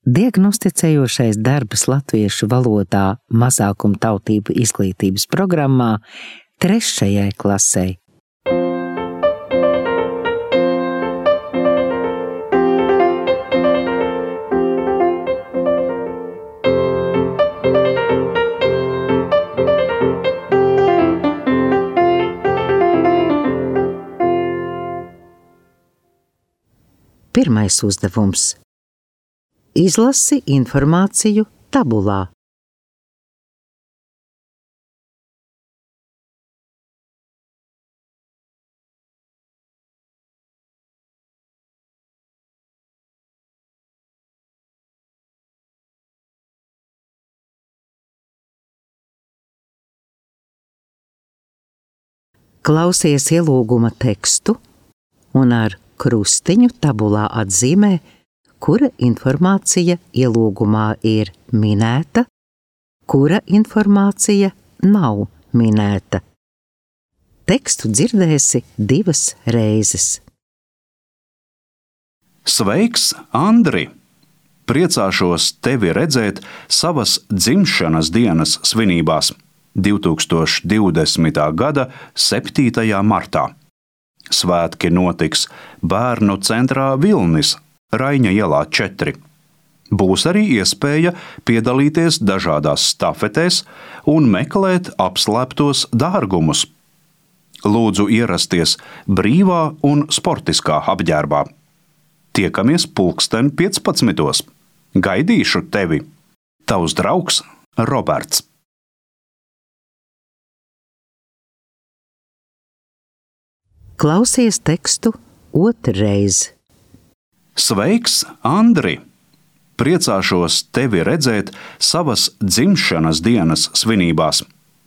Diagnosticējošais darbs latviešu valodā mazākumtautību izglītības programmā 3. klasei. Pirmais uzdevums. Izlasi informāciju tabulā. Klausies ielūguma tekstu un ar krustiņu tabulā atzīmē, kura informācija ielūgumā ir minēta, kura informācija nav minēta. Tekstu dzirdēsi 2 reizes. Sveiks, Andri! Priecāšos tevi redzēt savas dzimšanas dienas svinībās 2020. gada 7. martā. Svētki notiks Bērnu centrā Vilnis, Raiņa ielā 4. Būs arī iespēja piedalīties dažādās stafetēs un meklēt apslēptos dārgumus. Lūdzu ierasties brīvā un sportiskā apģērbā. Tiekamies 15:00. Gaidīšu tevi! Tavs draugs Roberts. Klausies tekstu 2. reizi. Sveiks, Andri! Priecāšos tevi redzēt savas dzimšanas dienas svinībās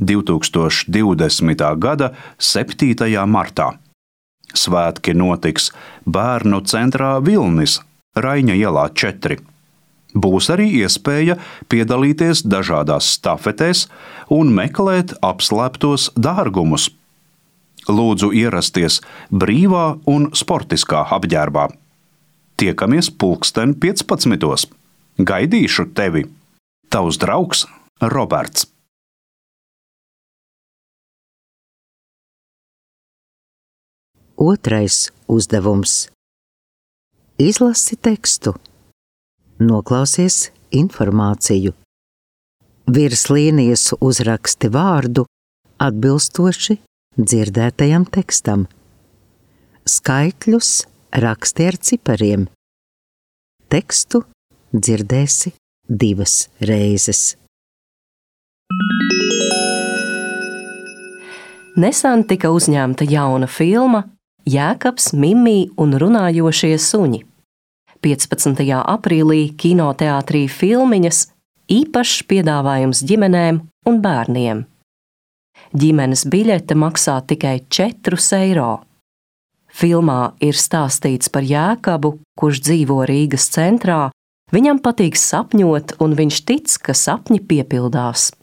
2020. gada 7. martā. Svētki notiks Bērnu centrā Vilnis, Raiņa ielā 4. Būs arī iespēja piedalīties dažādās stafetēs un meklēt apslēptos dārgumus. Lūdzu ierasties brīvā un sportiskā apģērbā. Tiekamies 15:00. Gaidīšu tevi! Tavs draugs Roberts. Otrais uzdevums. Izlasi tekstu. Noklausies informāciju. Virs līnijas uzraksti vārdu atbilstoši dzirdētajam tekstam. Skaitļus raksti ar cipariem. Tekstu dzirdēsi 2 reizes. Nesen tika uzņemta jauna filma Jēkabs, Mimī un runājošie suņi. 15. aprīlī kinoteātrī Filmiņas īpašs piedāvājums ģimenēm un bērniem. Ģimenes biļete maksā tikai 4 eiro. Filmā ir stāstīts par Jēkabu, kurš dzīvo Rīgas centrā. Viņam patīk sapņot, un viņš tic, ka sapņi piepildās.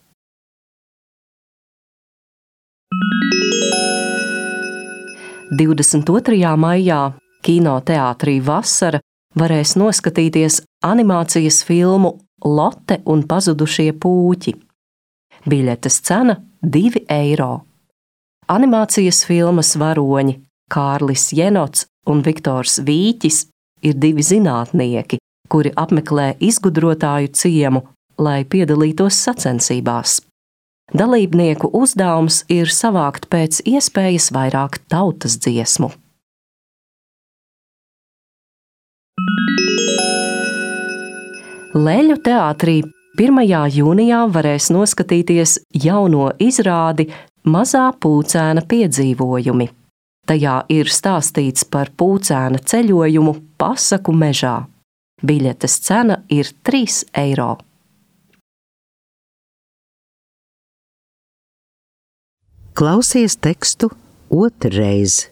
– 22. maijā kinoteātrī Vasara varēs noskatīties animācijas filmu Lotte un pazudušie puķi. Biļetes cena 2 eiro. Animācijas filmas varoņi Kārlis Jenots un Viktors Vīķis ir 2 zinātnieki, kuri apmeklē izgudrotāju ciemu, lai piedalītos sacensībās. Dalībnieku uzdevums ir savākt pēc iespējas vairāk tautas dziesmu. Leļu teātrī 1. jūnijā varēs noskatīties jauno izrādi Mazā pūcēna piedzīvojumi. Tajā ir stāstīts par pūcēna ceļojumu pasaku mežā. Biļetes cena ir 3 eiro. Klausies tekstu 2. reizi.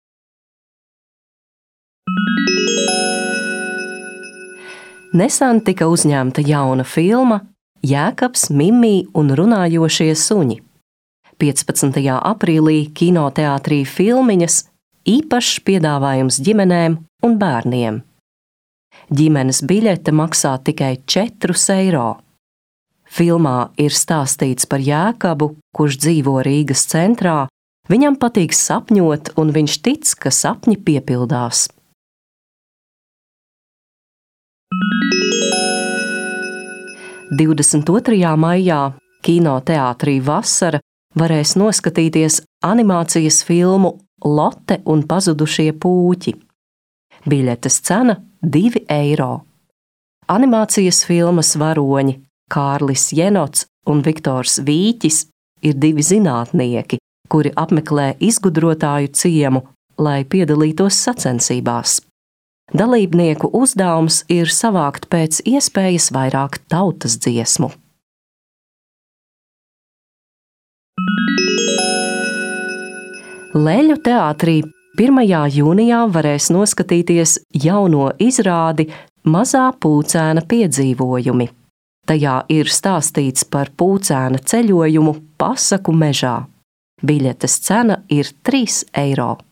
Nesen tika uzņemta jauna filma Jēkabs, Mimī un runājošie suņi. 15. aprīlī kinoteātrī Filmiņas īpašs piedāvājums ģimenēm un bērniem. Ģimenes biļete maksā tikai 4 eiro. Filmā ir stāstīts par Jēkabu, kurš dzīvo Rīgas centrā. Viņam patīk sapņot, un viņš tic, ka sapņi piepildās. – 22. maijā Kinoteātrī Vasara varēs noskatīties animācijas filmu Lotte un pazudušie puķi. Biļetes cena 2 eiro. Animācijas filmas varoņi Kārlis Jenots un Viktors Vīķis ir 2 zinātnieki, kuri apmeklē izgudrotāju ciemu, lai piedalītos sacensībās. Dalībnieku uzdevums ir savākt pēc iespējas vairāk tautas dziesmu. Leļu teātrī 1. jūnijā varēs noskatīties jauno izrādi Mazā pūcēna piedzīvojumi. Tajā ir stāstīts par pūcēna ceļojumu pasaku mežā. Biļetes cena ir 3 eiro.